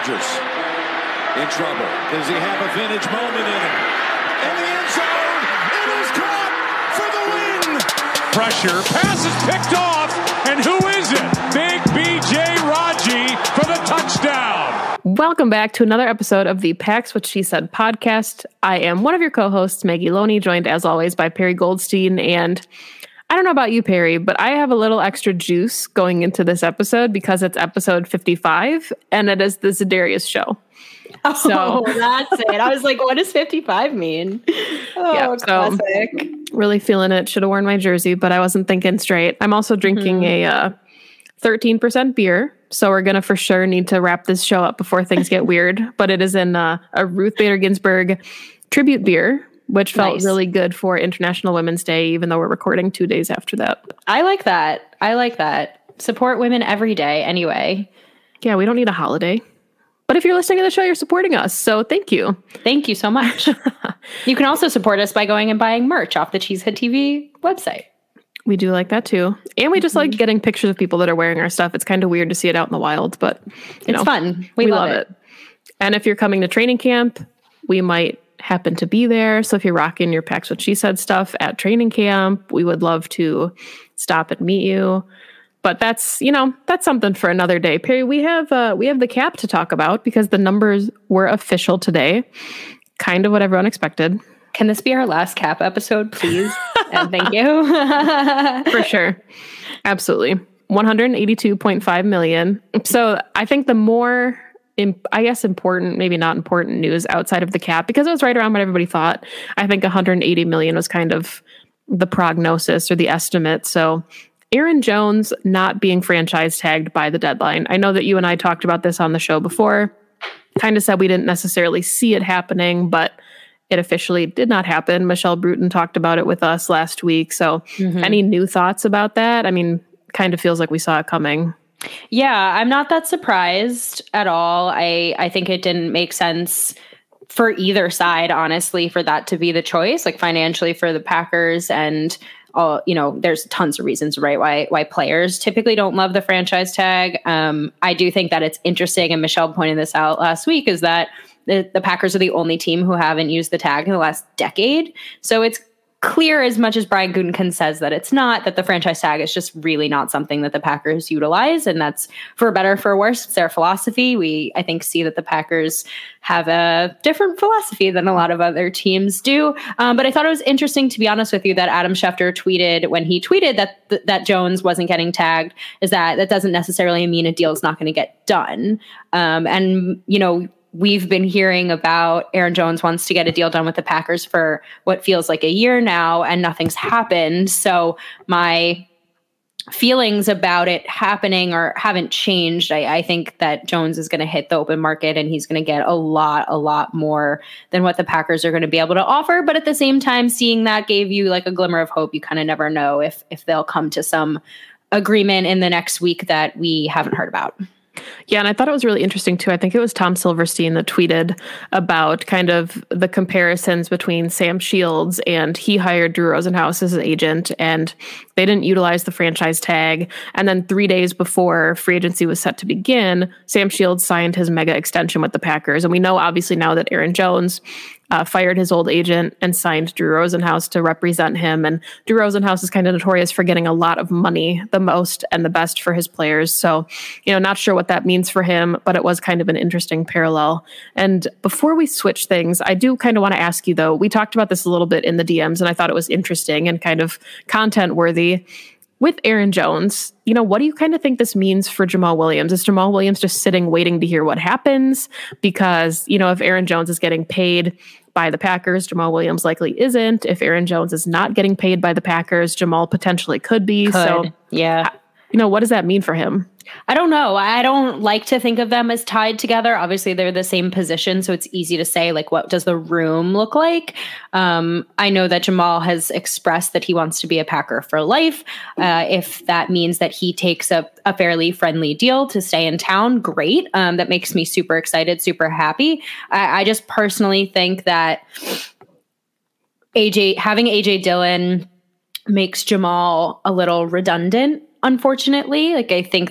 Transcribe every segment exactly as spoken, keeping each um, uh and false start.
Rodgers in trouble. Does he have a vintage moment in him? In the end zone, it is caught for the win. Pressure, pass is picked off, and who is it? Big B J Raji for the touchdown. Welcome back to another episode of the Pax What She Said podcast. I am one of your co-hosts, Maggie Loney, joined as always by Perry Goldstein. And I don't know about you, Perry, but I have a little extra juice going into this episode because it's episode fifty-five and it is the Za'Darius show. Oh, so that's it. I was like, what does fifty-five mean? Oh, yeah, classic. So really feeling it. Should have worn my jersey, but I wasn't thinking straight. I'm also drinking mm-hmm. a uh, thirteen percent beer. So we're going to for sure need to wrap this show up before things get weird. But it is in uh, a Ruth Bader Ginsburg tribute beer, which felt nice. Really good for International Women's Day, even though we're recording two days after that. I like that. I like that. Support women every day anyway. Yeah, we don't need a holiday. But if you're listening to the show, you're supporting us. So thank you. Thank you so much. You can also support us by going and buying merch off the Cheesehead T V website. We do like that too. And we just mm-hmm. like getting pictures of people that are wearing our stuff. It's kind of weird to see it out in the wild, but you it's know, fun. We, we love, love it. it. And if you're coming to training camp, we might happen to be there. So if you're rocking your Pax What She Said stuff at training camp, we would love to stop and meet you. But that's, you know, that's something for another day. Perry, we have uh, we have the cap to talk about because the numbers were official today. Kind of what everyone expected. Can this be our last cap episode, please? And thank you. For sure. Absolutely. one hundred eighty-two point five million. So I think the more, imp- I guess, important, maybe not important news outside of the cap, because it was right around what everybody thought. I think one hundred eighty million was kind of the prognosis or the estimate. So Aaron Jones not being franchise tagged by the deadline. I know that you and I talked about this on the show before. Kind of said we didn't necessarily see it happening, but it officially did not happen. Michelle Bruton talked about it with us last week. So mm-hmm. any new thoughts about that? I mean, kind of feels like we saw it coming. Yeah, I'm not that surprised at all. I, I think it didn't make sense for either side, honestly, for that to be the choice, like financially for the Packers and all, you know, there's tons of reasons, right? Why, why players typically don't love the franchise tag. Um, I do think that it's interesting. And Michelle pointed this out last week is that The, the Packers are the only team who haven't used the tag in the last decade. So it's clear, as much as Brian Gutekunst says that it's not, that the franchise tag is just really not something that the Packers utilize. And that's for better or for worse. It's their philosophy. We, I think, see that the Packers have a different philosophy than a lot of other teams do. Um, but I thought it was interesting, to be honest with you, that Adam Schefter tweeted when he tweeted that th- that Jones wasn't getting tagged, is that that doesn't necessarily mean a deal is not going to get done. Um, and, you know, we've been hearing about Aaron Jones wants to get a deal done with the Packers for what feels like a year now, and nothing's happened. So my feelings about it happening or haven't changed. I, I think that Jones is going to hit the open market and he's going to get a lot, a lot more than what the Packers are going to be able to offer. But at the same time, seeing that gave you like a glimmer of hope. You kind of never know if if they'll come to some agreement in the next week that we haven't heard about. Yeah, and I thought it was really interesting too. I think it was Tom Silverstein that tweeted about kind of the comparisons between Sam Shields, and he hired Drew Rosenhaus as an agent, and they didn't utilize the franchise tag. And then three days before free agency was set to begin, Sam Shields signed his mega extension with the Packers. And we know obviously now that Aaron Jones Uh, fired his old agent and signed Drew Rosenhaus to represent him. And Drew Rosenhaus is kind of notorious for getting a lot of money, the most and the best for his players. So, you know, not sure what that means for him, but it was kind of an interesting parallel. And before we switch things, I do kind of want to ask you, though, we talked about this a little bit in the D Ms, and I thought it was interesting and kind of content worthy. With Aaron Jones, you know, what do you kind of think this means for Jamal Williams? Is Jamal Williams just sitting waiting to hear what happens? Because, you know, if Aaron Jones is getting paid by the Packers, Jamal Williams likely isn't. If Aaron Jones is not getting paid by the Packers, Jamal potentially could be. Could. So, yeah. You know, what does that mean for him? I don't know. I don't like to think of them as tied together. Obviously, they're the same position, so it's easy to say, like, what does the room look like? Um, I know that Jamal has expressed that he wants to be a Packer for life. Uh, if that means that he takes a, a fairly friendly deal to stay in town, great. Um, that makes me super excited, super happy. I, I just personally think that A J having A J Dillon makes Jamal a little redundant. Unfortunately, like I think that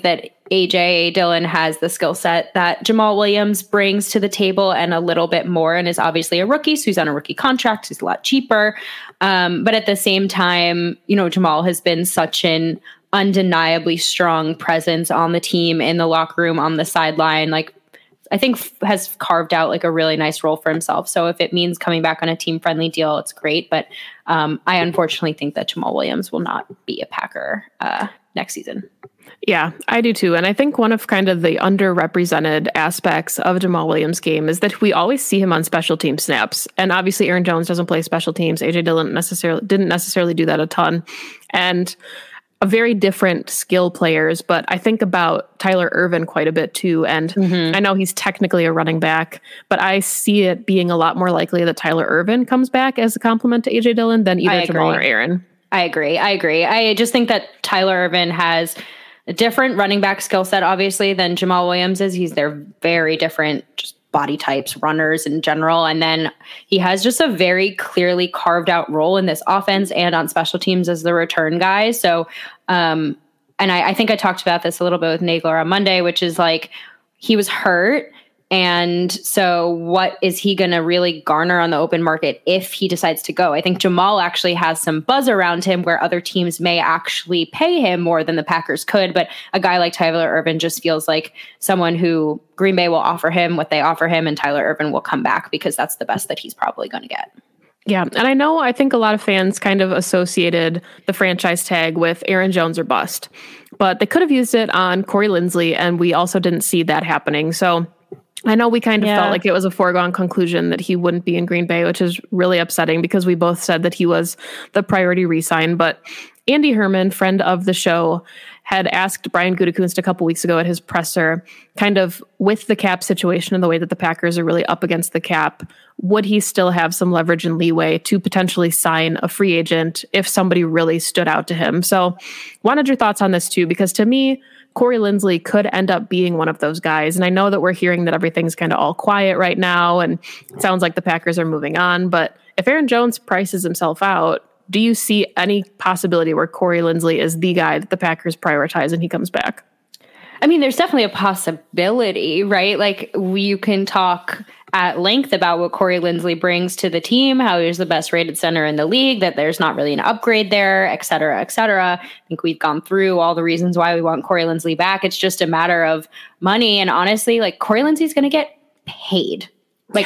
A J Dillon has the skill set that Jamal Williams brings to the table and a little bit more, and is obviously a rookie, so he's on a rookie contract. He's a lot cheaper. Um, but at the same time, you know, Jamal has been such an undeniably strong presence on the team, in the locker room, on the sideline. Like, I think f- has carved out like a really nice role for himself. So if it means coming back on a team friendly deal, it's great. But um, I unfortunately think that Jamal Williams will not be a Packer uh, next season. Yeah, I do too. And I think one of kind of the underrepresented aspects of Jamal Williams' game is that we always see him on special team snaps. And obviously Aaron Jones doesn't play special teams. A J Dillon necessarily didn't necessarily do that a ton. And a very different skill players, but I think about Tyler Ervin quite a bit too. And mm-hmm. I know he's technically a running back, but I see it being a lot more likely that Tyler Ervin comes back as a complement to A J Dillon than either Jamal or Aaron. I agree. I agree. I just think that Tyler Ervin has a different running back skill set, obviously, than Jamal Williams is. He's they're very different just body types, runners in general. And then he has just a very clearly carved out role in this offense and on special teams as the return guy. So, um, and I, I think I talked about this a little bit with Nagler on Monday, which is like, he was hurt. And so what is he going to really garner on the open market if he decides to go? I think Jamal actually has some buzz around him where other teams may actually pay him more than the Packers could. But a guy like Tyler Ervin just feels like someone who Green Bay will offer him what they offer him, and Tyler Ervin will come back because that's the best that he's probably going to get. Yeah. And I know, I think a lot of fans kind of associated the franchise tag with Aaron Jones or bust, but they could have used it on Corey Linsley, and we also didn't see that happening. So I know we kind of yeah. felt like it was a foregone conclusion that he wouldn't be in Green Bay, which is really upsetting because we both said that he was the priority re-sign. But Andy Herman, friend of the show, had asked Brian Gutekunst a couple weeks ago at his presser, kind of with the cap situation and the way that the Packers are really up against the cap, would he still have some leverage and leeway to potentially sign a free agent if somebody really stood out to him? So wanted your thoughts on this too, because to me, Corey Linsley could end up being one of those guys. And I know that we're hearing that everything's kind of all quiet right now, and it sounds like the Packers are moving on. But if Aaron Jones prices himself out, do you see any possibility where Corey Linsley is the guy that the Packers prioritize and he comes back? I mean, there's definitely a possibility, right? Like, you can talk at length about what Corey Linsley brings to the team, how he's the best rated center in the league, that there's not really an upgrade there, et cetera, et cetera. I think we've gone through all the reasons why we want Corey Linsley back. It's just a matter of money. And honestly, like, Corey Linsley's going to get paid. Like,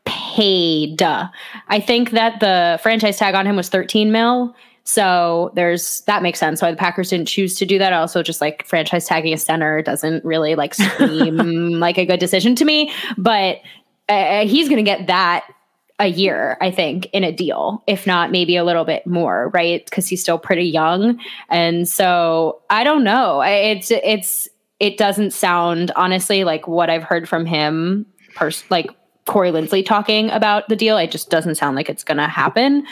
paid. I think that the franchise tag on him was thirteen mil. So there's, that makes sense why the Packers didn't choose to do that. Also, just like franchise tagging a center doesn't really like seem like a good decision to me, but uh, he's going to get that a year, I think, in a deal, if not maybe a little bit more, right? Because he's still pretty young. And so I don't know. It's, it's, it doesn't sound honestly like what I've heard from him, pers- like Corey Linsley talking about the deal. It just doesn't sound like it's going to happen.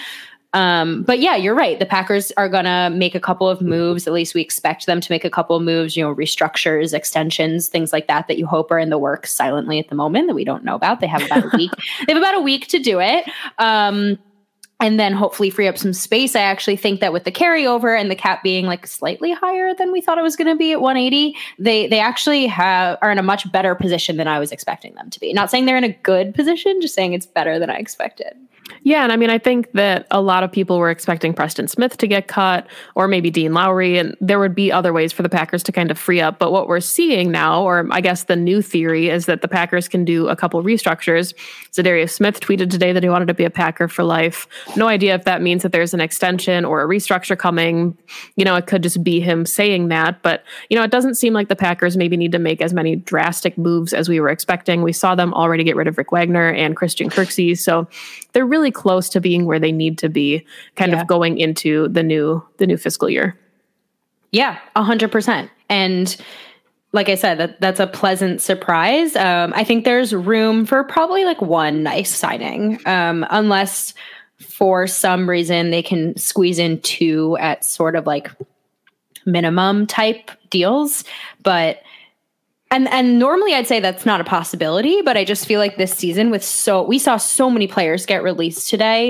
Um, but yeah, you're right. The Packers are going to make a couple of moves. At least we expect them to make a couple of moves, you know, restructures, extensions, things like that, that you hope are in the works silently at the moment that we don't know about. They have about a week. They have about a week to do it. Um, and then hopefully free up some space. I actually think that with the carryover and the cap being like slightly higher than we thought it was going to be at one eighty, they they actually have are in a much better position than I was expecting them to be. Not saying they're in a good position, just saying it's better than I expected. Yeah, and I mean, I think that a lot of people were expecting Preston Smith to get cut, or maybe Dean Lowry, and there would be other ways for the Packers to kind of free up. But what we're seeing now, or I guess the new theory, is that the Packers can do a couple restructures. Za'Darius Smith tweeted today that he wanted to be a Packer for life. No idea if that means that there's an extension or a restructure coming. You know, it could just be him saying that. But, you know, it doesn't seem like the Packers maybe need to make as many drastic moves as we were expecting. We saw them already get rid of Rick Wagner and Christian Kirksey. So they're really close to being where they need to be kind yeah. of going into the new the new fiscal year. Yeah, a hundred percent. And like I said, that that's a pleasant surprise. Um, I think there's room for probably like one nice signing, um, unless for some reason they can squeeze in two at sort of like minimum type deals. But And and normally I'd say that's not a possibility, but I just feel like this season with so we saw so many players get released today.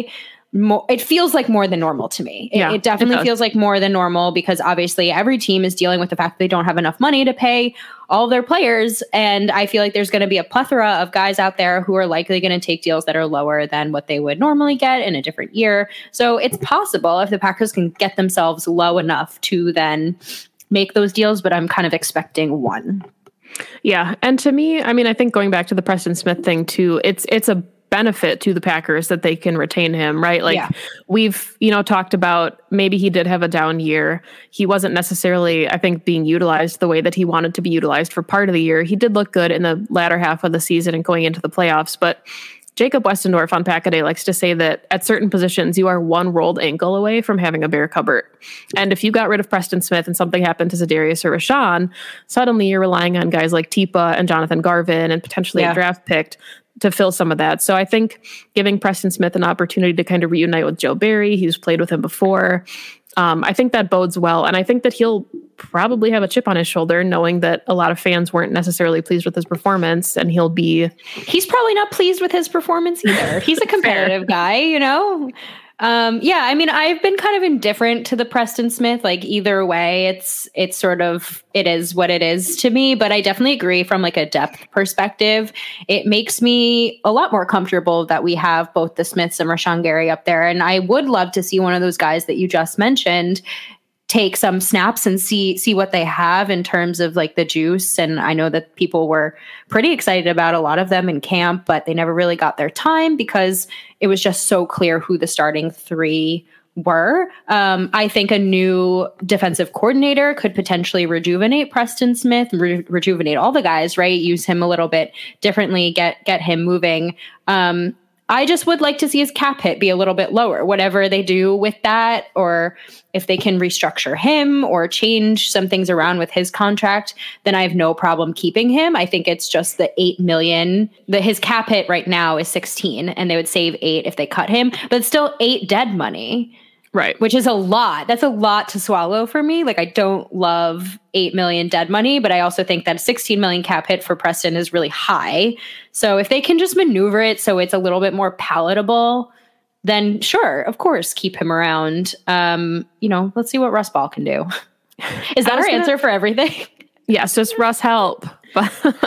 more, it feels like more than normal to me. It, Yeah, it definitely it feels like more than normal because obviously every team is dealing with the fact that they don't have enough money to pay all of their players. And I feel like there's going to be a plethora of guys out there who are likely going to take deals that are lower than what they would normally get in a different year. So it's possible if the Packers can get themselves low enough to then make those deals, but I'm kind of expecting one. Yeah. And to me, I mean, I think going back to the Preston Smith thing too, it's it's a benefit to the Packers that they can retain him, right? Like yeah. we've, you know, talked about maybe he did have a down year. He wasn't necessarily, I think, being utilized the way that he wanted to be utilized for part of the year. He did look good in the latter half of the season and going into the playoffs, but Jacob Westendorf on Packaday likes to say that at certain positions, you are one rolled ankle away from having a bare cupboard. And if you got rid of Preston Smith and something happened to Za'Darius or Rashawn, suddenly you're relying on guys like Tipa and Jonathan Garvin and potentially yeah. a draft pick to fill some of that. So I think giving Preston Smith an opportunity to kind of reunite with Joe Barry, he's played with him before. Um, I think that bodes well. And I think that he'll probably have a chip on his shoulder knowing that a lot of fans weren't necessarily pleased with his performance, and he'll be... He's probably not pleased with his performance either. He's a competitive guy, you know? Um, yeah, I mean, I've been kind of indifferent to the Preston Smith. Like either way, it's it's sort of, it is what it is to me. But I definitely agree from like a depth perspective. It makes me a lot more comfortable that we have both the Smiths and Rashawn Gary up there. And I would love to see one of those guys that you just mentioned take some snaps and see see what they have in terms of like the juice. And I know that people were pretty excited about a lot of them in camp, but they never really got their time because it was just so clear who the starting three were. Um, I think a new defensive coordinator could potentially rejuvenate Preston Smith, re- rejuvenate all the guys, right? Use him a little bit differently, get get him moving. Um, I just would like to see his cap hit be a little bit lower, whatever they do with that, or if they can restructure him or change some things around with his contract, then I have no problem keeping him. I think it's just the eight million, the his cap hit right now is sixteen, and they would save eight if they cut him, but it's still eight dead money. Right. Which is a lot. That's a lot to swallow for me. Like I don't love eight million dead money, but I also think that a sixteen million cap hit for Preston is really high. So if they can just maneuver it so it's a little bit more palatable, then sure, of course, keep him around. Um, you know, let's see what Russ Ball can do. Is that our gonna, answer for everything? Yes, just Russ help. But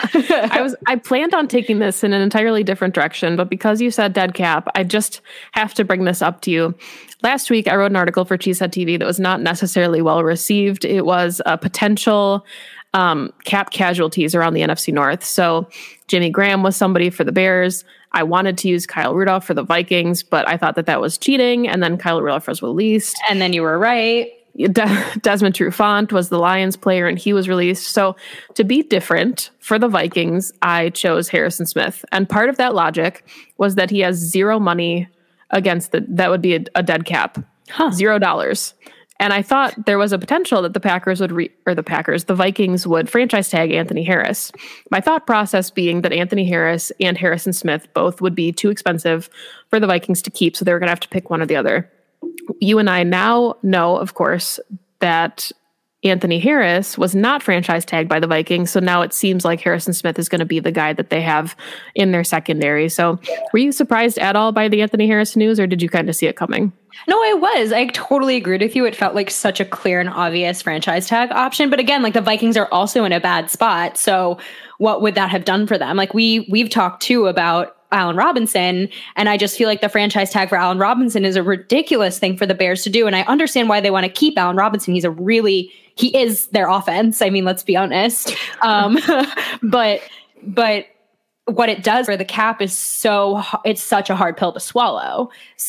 I was I planned on taking this in an entirely different direction, but because you said dead cap, I just have to bring this up to you. Last week, I wrote an article for Cheesehead T V that was not necessarily well received. It was a potential um, cap casualties around the N F C North. So Jimmy Graham was somebody for the Bears. I wanted to use Kyle Rudolph for the Vikings, but I thought that that was cheating. And then Kyle Rudolph was released. And then you were right. De- Desmond Trufant was the Lions player and he was released. So to be different for the Vikings, I chose Harrison Smith. And part of that logic was that he has zero money against the, that would be a, a dead cap, huh. zero dollars. And I thought there was a potential that the Packers would, re- or the Packers, the Vikings would franchise tag Anthony Harris. My thought process being that Anthony Harris and Harrison Smith both would be too expensive for the Vikings to keep. So they were going to have to pick one or the other. You and I now know, of course, that Anthony Harris was not franchise tagged by the Vikings. So now it seems like Harrison Smith is going to be the guy that they have in their secondary. So were you surprised at all by the Anthony Harris news, or did you kind of see it coming? No, I was. I totally agreed with you. It felt like such a clear and obvious franchise tag option. But again, like the Vikings are also in a bad spot. So what would that have done for them? Like we, we've talked too about Allen Robinson, and I just feel like the franchise tag for Allen Robinson is a ridiculous thing for the Bears to do. And I understand why they want to keep Allen Robinson. He's a really, he is their offense. I mean, let's be honest. Um, but, but what it does for the cap is so, it's such a hard pill to swallow.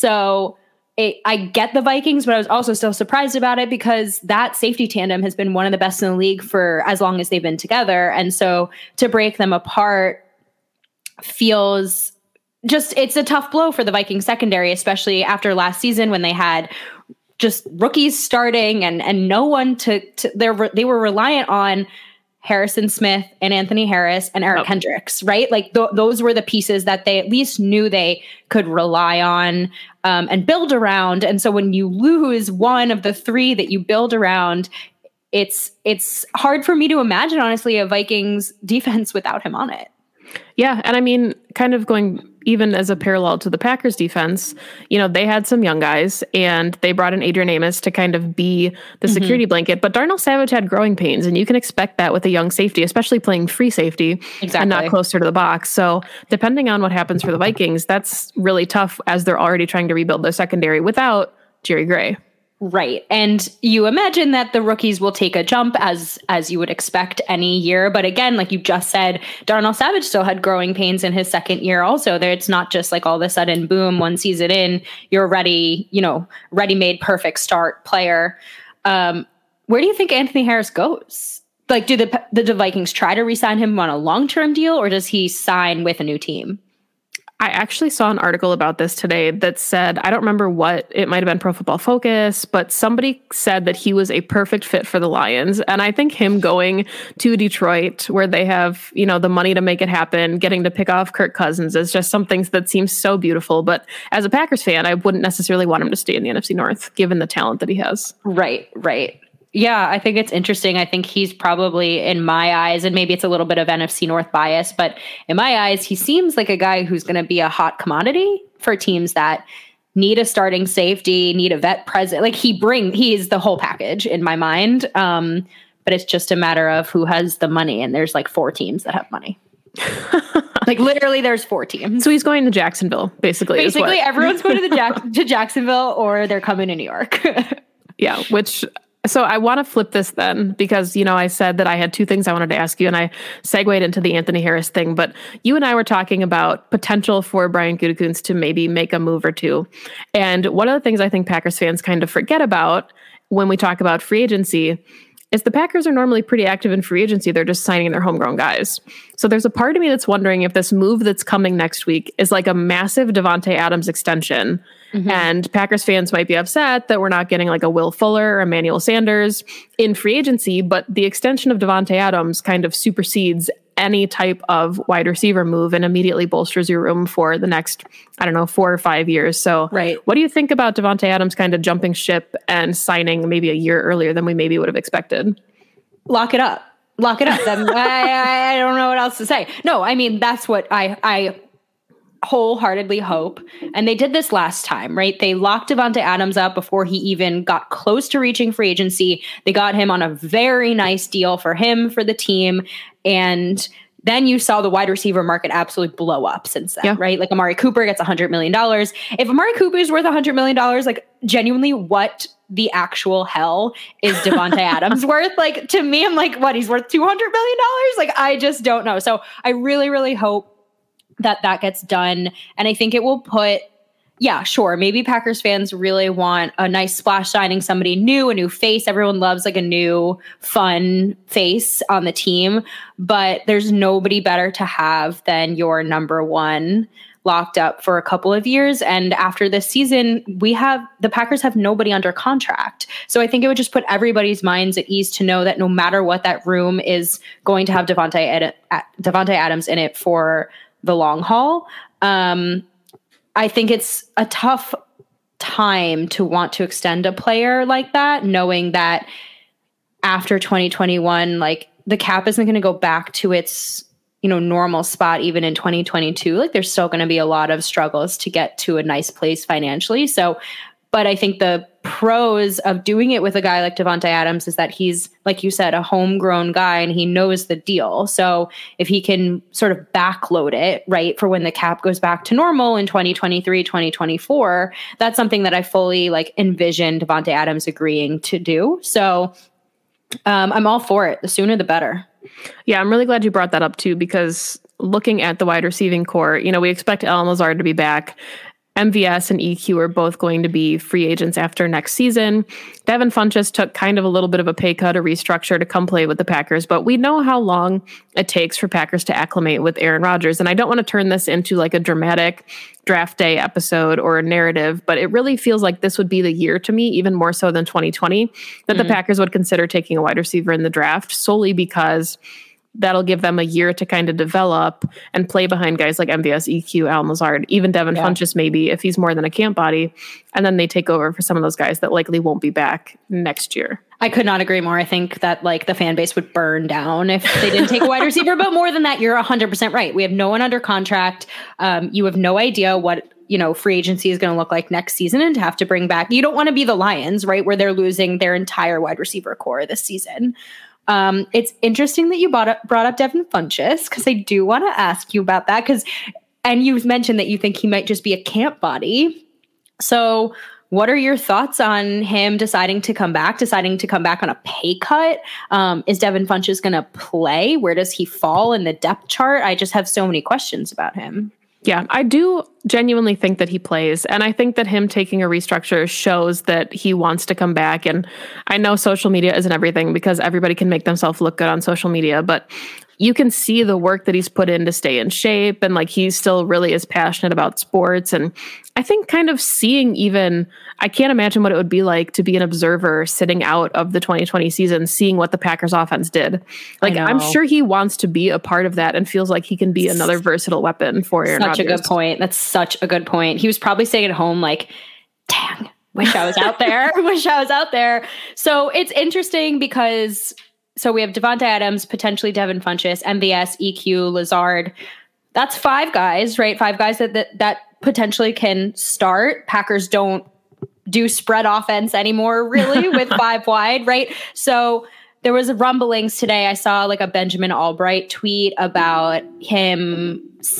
So It, I get the Vikings, but I was also still surprised about it because that safety tandem has been one of the best in the league for as long as they've been together. And so to break them apart feels just, it's a tough blow for the Vikings secondary, especially after last season when they had just rookies starting and and no one to, to they were reliant on Harrison Smith and Anthony Harris and Eric oh. Hendricks, right? Like th- those were the pieces that they at least knew they could rely on um, and build around. And so when you lose one of the three that you build around, it's it's hard for me to imagine, honestly, a Vikings defense without him on it. Yeah. And I mean, kind of going even as a parallel to the Packers defense, you know, they had some young guys and they brought in Adrian Amos to kind of be the security mm-hmm. blanket. But Darnell Savage had growing pains, and you can expect that with a young safety, especially playing free safety exactly. and not closer to the box. So depending on what happens for the Vikings, that's really tough as they're already trying to rebuild their secondary without Jerry Gray. Right. And you imagine that the rookies will take a jump as as you would expect any year. But again, like you just said, Darnell Savage still had growing pains in his second year also. There, it's not just like all of a sudden, boom, one season in, you're ready, you know, ready-made perfect start player. Um, where do you think Anthony Harris goes? Like, do the, the Vikings try to re-sign him on a long-term deal, or does he sign with a new team? I actually saw an article about this today that said, I don't remember what, it might have been Pro Football Focus, but somebody said that he was a perfect fit for the Lions. And I think him going to Detroit, where they have, you know, the money to make it happen, getting to pick off Kirk Cousins is just something that seems so beautiful. But as a Packers fan, I wouldn't necessarily want him to stay in the N F C North, given the talent that he has. Right, right. Yeah, I think it's interesting. I think he's probably, in my eyes, and maybe it's a little bit of N F C North bias, but in my eyes, he seems like a guy who's going to be a hot commodity for teams that need a starting safety, need a vet present. Like he bring, he is the whole package in my mind. Um, but it's just a matter of who has the money, and there's like four teams that have money. Like literally, there's four teams. So he's going to Jacksonville, basically. Basically, everyone's going to the Jack- to Jacksonville, or they're coming to New York. Yeah, which. So I want to flip this then, because, you know, I said that I had two things I wanted to ask you, and I segued into the Anthony Harris thing. But you and I were talking about potential for Brian Gutekunst to maybe make a move or two. And one of the things I think Packers fans kind of forget about when we talk about free agency is the Packers are normally pretty active in free agency. They're just signing their homegrown guys. So there's a part of me that's wondering if this move that's coming next week is like a massive Davante Adams extension. Mm-hmm. And Packers fans might be upset that we're not getting like a Will Fuller or Emmanuel Sanders in free agency, but the extension of Davante Adams kind of supersedes any type of wide receiver move and immediately bolsters your room for the next, I don't know, four or five years. So right. What do you think about Davante Adams kind of jumping ship and signing maybe a year earlier than we maybe would have expected? Lock it up. Lock it up. Then I, I don't know what else to say. No, I mean, that's what I, I wholeheartedly hope. And they did this last time, right? They locked Davante Adams up before he even got close to reaching free agency. They got him on a very nice deal for him, for the team. And then you saw the wide receiver market absolutely blow up since then, yeah. right? Like Amari Cooper gets one hundred million dollars. If Amari Cooper is worth one hundred million dollars, like genuinely what the actual hell is Davante Adams worth? Like to me, I'm like, what, he's worth two hundred million dollars? Like I just don't know. So I really, really hope that that gets done. And I think it will put, yeah, sure. Maybe Packers fans really want a nice splash signing, somebody new, a new face. Everyone loves like a new fun face on the team, but there's nobody better to have than your number one locked up for a couple of years. And after this season, we have, the Packers have nobody under contract. So I think it would just put everybody's minds at ease to know that no matter what, that room is going to have Davante Ad- Davante Adams in it for the long haul. Um, I think it's a tough time to want to extend a player like that, knowing that after twenty twenty-one, like the cap isn't going to go back to its, you know, normal spot even in twenty twenty-two. Like there's still going to be a lot of struggles to get to a nice place financially. So, but I think the pros of doing it with a guy like Davante Adams is that he's, like you said, a homegrown guy and he knows the deal. So if he can sort of backload it, right, for when the cap goes back to normal in twenty twenty-three, twenty twenty-four, that's something that I fully like envisioned Davante Adams agreeing to do. So um, I'm all for it. The sooner the better. Yeah, I'm really glad you brought that up too, because looking at the wide receiving core, you know, we expect Allen Lazard to be back. M V S and E Q are both going to be free agents after next season. Devin Funchess took kind of a little bit of a pay cut, a restructure to come play with the Packers, but we know how long it takes for Packers to acclimate with Aaron Rodgers. And I don't want to turn this into like a dramatic draft day episode or a narrative, but it really feels like this would be the year to me, even more so than twenty twenty, that mm-hmm. the Packers would consider taking a wide receiver in the draft solely because that'll give them a year to kind of develop and play behind guys like M V S, E Q, Allen Lazard, even Devin yeah. Funchess maybe, if he's more than a camp body. And then they take over for some of those guys that likely won't be back next year. I could not agree more. I think that like the fan base would burn down if they didn't take a wide receiver. But more than that, you're one hundred percent right. We have no one under contract. Um, you have no idea what, you know, free agency is going to look like next season, and to have to bring back, you don't want to be the Lions, right, where they're losing their entire wide receiver core this season. Um, it's interesting that you brought up, brought up Devin Funchess, because I do want to ask you about that. Because, and you've mentioned that you think he might just be a camp body. So what are your thoughts on him deciding to come back, deciding to come back on a pay cut? Um, is Devin Funchess going to play? Where does he fall in the depth chart? I just have so many questions about him. Yeah, I do genuinely think that he plays. And I think that him taking a restructure shows that he wants to come back. And I know social media isn't everything, because everybody can make themselves look good on social media, but you can see the work that he's put in to stay in shape. And like, he still really is passionate about sports. And I think kind of seeing even, I can't imagine what it would be like to be an observer sitting out of the twenty twenty season, seeing what the Packers offense did. Like, I'm sure he wants to be a part of that and feels like he can be another versatile weapon for Aaron Rodgers. Such a good point. That's such a good point. He was probably staying at home like, dang, wish I was out there. wish I was out there. So it's interesting because so we have Davante Adams, potentially Devin Funchess, M V S, E Q, Lazard. That's five guys, right? Five guys that, that that potentially can start. Packers don't do spread offense anymore, really, with five wide, right? So there was rumblings today. I saw like a Benjamin Albright tweet about him.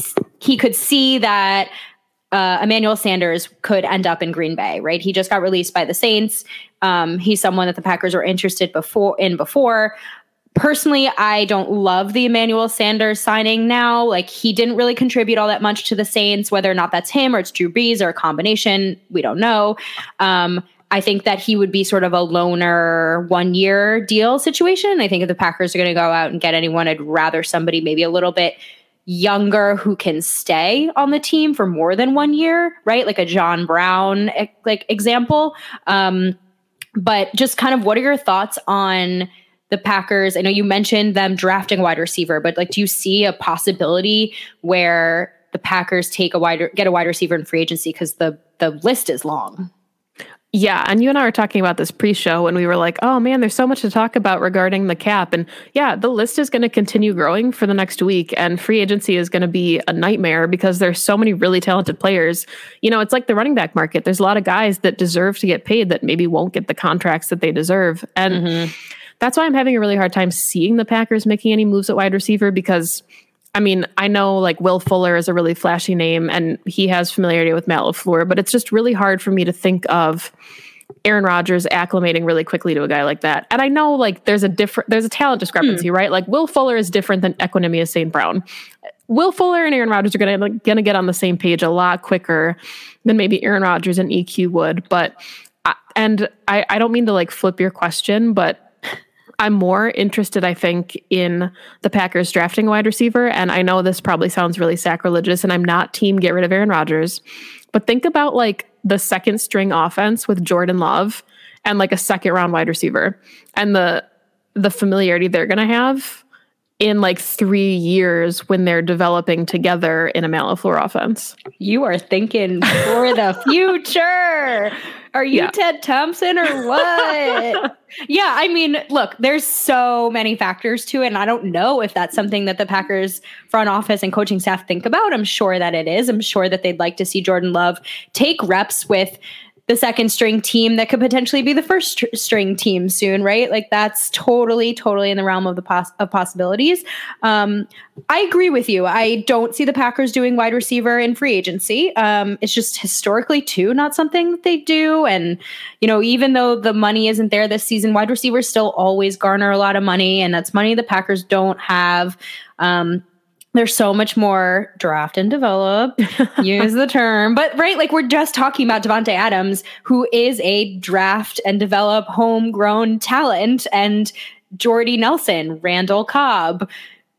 He could see that uh, Emmanuel Sanders could end up in Green Bay, right? He just got released by the Saints. Um, he's someone that the Packers were interested before in before. Personally, I don't love the Emmanuel Sanders signing now. Like, he didn't really contribute all that much to the Saints, whether or not that's him or it's Drew Brees or a combination. We don't know. Um, I think that he would be sort of a loner one-year deal situation. I think if the Packers are going to go out and get anyone, I'd rather somebody maybe a little bit younger who can stay on the team for more than one year, right? Like a John Brown like example. Um, but just kind of what are your thoughts on the Packers? I know you mentioned them drafting a wide receiver, but like, do you see a possibility where the Packers take a wide, get a wide receiver in free agency? Because the the list is long. Yeah, and you and I were talking about this pre-show, and we were like, oh man, there's so much to talk about regarding the cap. And yeah, the list is going to continue growing for the next week, and free agency is going to be a nightmare because there's so many really talented players. You know, it's like the running back market. There's a lot of guys that deserve to get paid that maybe won't get the contracts that they deserve. And mm-hmm. that's why I'm having a really hard time seeing the Packers making any moves at wide receiver, because I mean, I know like Will Fuller is a really flashy name and he has familiarity with Matt LaFleur, but it's just really hard for me to think of Aaron Rodgers acclimating really quickly to a guy like that. And I know like there's a different, there's a talent discrepancy, hmm. right? Like Will Fuller is different than Equanimeous Saint Brown. Will Fuller and Aaron Rodgers are going to going to get on the same page a lot quicker than maybe Aaron Rodgers and E Q would. But, I, and I, I don't mean to like flip your question, but I'm more interested, I think, in the Packers drafting a wide receiver. And I know this probably sounds really sacrilegious, and I'm not team get rid of Aaron Rodgers, but think about like the second string offense with Jordan Love and like a second round wide receiver and the, the familiarity they're going to have in like three years when they're developing together in a Matt LaFleur offense. You are thinking for the future. Are you yeah. Ted Thompson or what? Yeah, I mean, look, there's so many factors to it, and I don't know if that's something that the Packers front office and coaching staff think about. I'm sure that it is. I'm sure that they'd like to see Jordan Love take reps with the second string team that could potentially be the first str- string team soon, right? Like that's totally, totally in the realm of the pos- of possibilities. Um, I agree with you. I don't see the Packers doing wide receiver in free agency. Um, it's just historically too not something that they do. And, you know, even though the money isn't there this season, wide receivers still always garner a lot of money, and that's money the Packers don't have. Um, There's so much more draft and develop, use the term, but right, like we're just talking about Davante Adams, who is a draft and develop homegrown talent, and Jordy Nelson, Randall Cobb.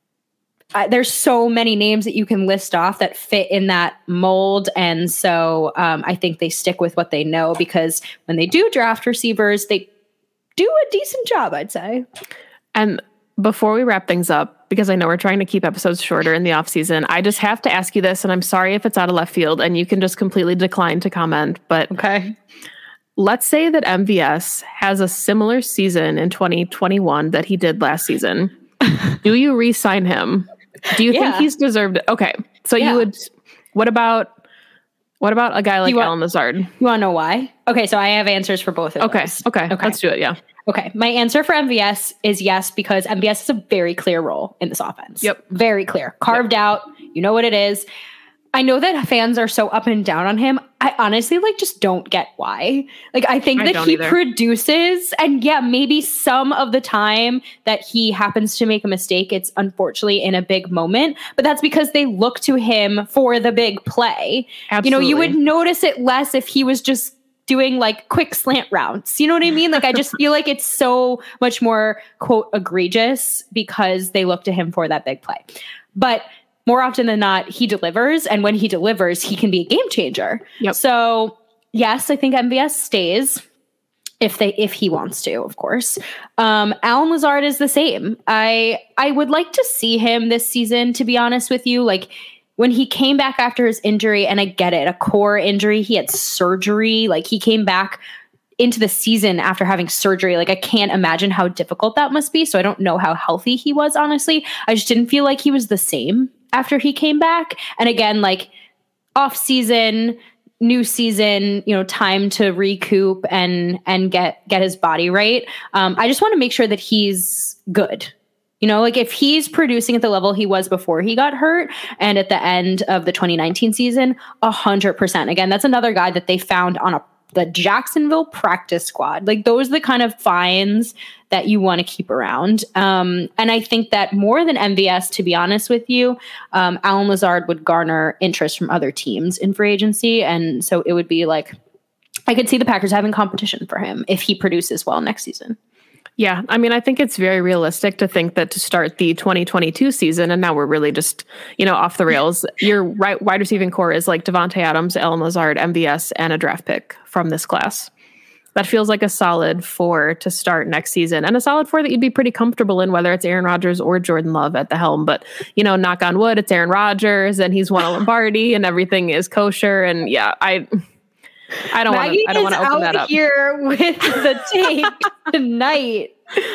Uh, there's so many names that you can list off that fit in that mold. And so um, I think they stick with what they know, because when they do draft receivers, they do a decent job, I'd say. And before we wrap things up, because I know we're trying to keep episodes shorter in the off season, I just have to ask you this, and I'm sorry if it's out of left field and you can just completely decline to comment, but okay. Let's say that M V S has a similar season in twenty twenty-one that he did last season. Do you re-sign him? Do you yeah. think he's deserved it? Okay. So yeah. you would, what about, what about a guy like want, Allen Lazard? You want to know why? Okay. So I have answers for both of okay. those. Okay. Okay. Let's do it. Yeah. Okay. My answer for M V S is yes, because M V S has a very clear role in this offense. Yep. Very clear. Carved yep. out. You know what it is. I know that fans are so up and down on him. I honestly like just don't get why. Like I think I that he either. produces, and yeah, maybe some of the time that he happens to make a mistake, it's unfortunately in a big moment, but that's because they look to him for the big play. Absolutely. You know, you would notice it less if he was just doing like quick slant routes. You know what I mean? Like I just feel like it's so much more quote egregious because they look to him for that big play. But more often than not, he delivers. And when he delivers, he can be a game changer. Yep. So yes, I think M V S stays if they if he wants to, of course. Um, Allen Lazard is the same. I I would like to see him this season, to be honest with you. Like when he came back after his injury, and I get it, a core injury, he had surgery. Like he came back into the season after having surgery. Like I can't imagine how difficult that must be. So I don't know how healthy he was, honestly. I just didn't feel like he was the same after he came back. And again, like off season, new season, you know, time to recoup and and get get his body right. Um, I just want to make sure that he's good. You know, like if he's producing at the level he was before he got hurt and at the end of the twenty nineteen season, a hundred percent. Again, that's another guy that they found on a the Jacksonville practice squad. Like those are the kind of finds that you want to keep around. Um, and I think that more than M V S, to be honest with you, um, Allen Lazard would garner interest from other teams in free agency. And so it would be like, I could see the Packers having competition for him if he produces well next season. Yeah, I mean, I think it's very realistic to think that to start the twenty twenty-two season, and now we're really just, you know, off the rails, your right wide receiving core is like Devontae Adams, Allen Lazard, M V S, and a draft pick from this class. That feels like a solid four to start next season, and a solid four that you'd be pretty comfortable in, whether it's Aaron Rodgers or Jordan Love at the helm. But, you know, knock on wood, it's Aaron Rodgers, and he's won a Lombardi, and everything is kosher. And yeah, I... I don't want to. I don't want to open that up here with the take tonight.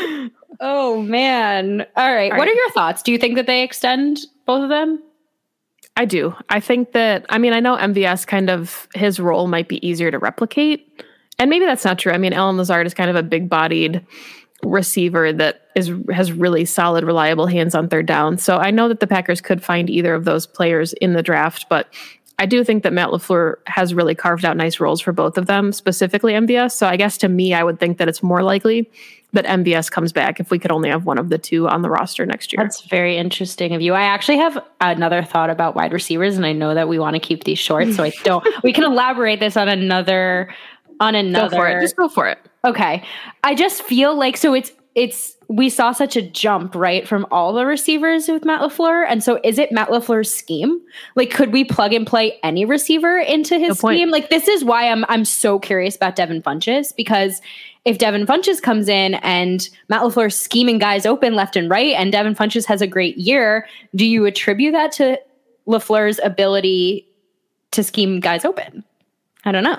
Oh man! All right. All what right. are your thoughts? Do you think that they extend both of them? I do. I think that. I mean, I know M V S kind of his role might be easier to replicate, and maybe that's not true. I mean, Allen Lazard is kind of a big-bodied receiver that is has really solid, reliable hands on third down. So I know that the Packers could find either of those players in the draft, but I do think that Matt LaFleur has really carved out nice roles for both of them, specifically M V S. So I guess to me, I would think that it's more likely that M V S comes back if we could only have one of the two on the roster next year. That's very interesting of you. I actually have another thought about wide receivers, and I know that we want to keep these short, so I don't. We can elaborate this on another. On another. Go for it. Just go for it. Okay. I just feel like so it's. It's we saw such a jump, right, from all the receivers with Matt LaFleur. And so is it Matt LaFleur's scheme? Like, could we plug and play any receiver into his scheme? Like, this is why I'm I'm so curious about Devin Funchess, because if Devin Funchess comes in and Matt LaFleur's scheming guys open left and right, and Devin Funchess has a great year, do you attribute that to LaFleur's ability to scheme guys open? I don't know.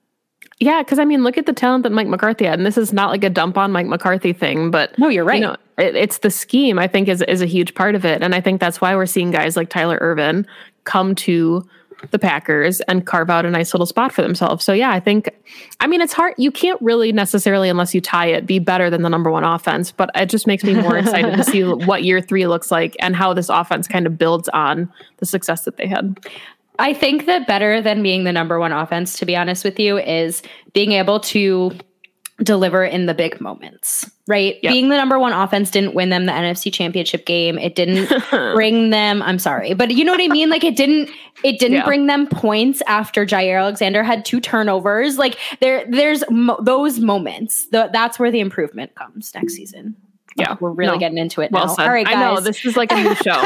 Yeah, because I mean, look at the talent that Mike McCarthy had, and this is not like a dump on Mike McCarthy thing, but no, you're right. You know, it, it's the scheme, I think, is is a huge part of it, and I think that's why we're seeing guys like Tyler Ervin come to the Packers and carve out a nice little spot for themselves. So yeah, I think, I mean, it's hard. You can't really necessarily, unless you tie it, be better than the number one offense. But it just makes me more excited to see what year three looks like and how this offense kind of builds on the success that they had. I think that better than being the number one offense, to be honest with you, is being able to deliver in the big moments, right? Yep. Being the number one offense didn't win them the N F C Championship game. It didn't bring them, I'm sorry, but you know what I mean? Like it didn't, it didn't yeah. bring them points after Jair Alexander had two turnovers. Like there, there's mo- those moments. The, that's where the improvement comes next season. Yeah. Oh, we're really no. getting into it now. Well said. All right, guys. I know, this is like a new show.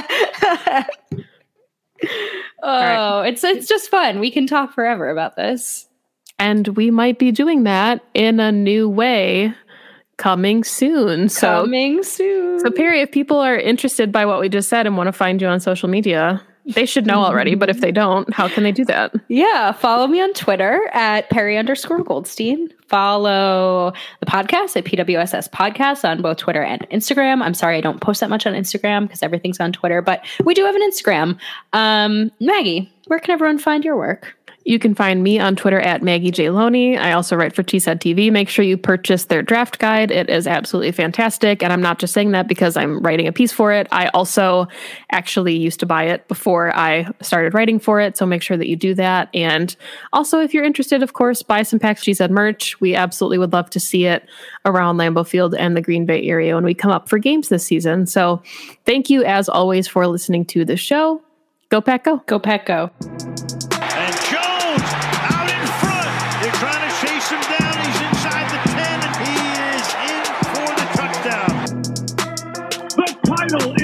Oh, right. it's it's just fun. We can talk forever about this. And we might be doing that in a new way coming soon. So coming soon. So Perry, if people are interested by what we just said and want to find you on social media, they should know already, but if they don't, how can they do that? Yeah, follow me on Twitter at Perry underscore Goldstein. Follow the podcast at P W S S Podcast on both Twitter and Instagram. I'm sorry I don't post that much on Instagram because everything's on Twitter, but we do have an Instagram. Um, Maggie, where can everyone find your work? You can find me on Twitter at Maggie J. Loney. I also write for T S A D T V. Make sure you purchase their draft guide. It is absolutely fantastic. And I'm not just saying that because I'm writing a piece for it. I also actually used to buy it before I started writing for it. So make sure that you do that. And also, if you're interested, of course, buy some Pax G Z merch. We absolutely would love to see it around Lambeau Field and the Green Bay area when we come up for games this season. So thank you, as always, for listening to the show. Go Pack Go. Go Pack Go. Chase him down. He's inside the ten, and he is in for the touchdown. The title is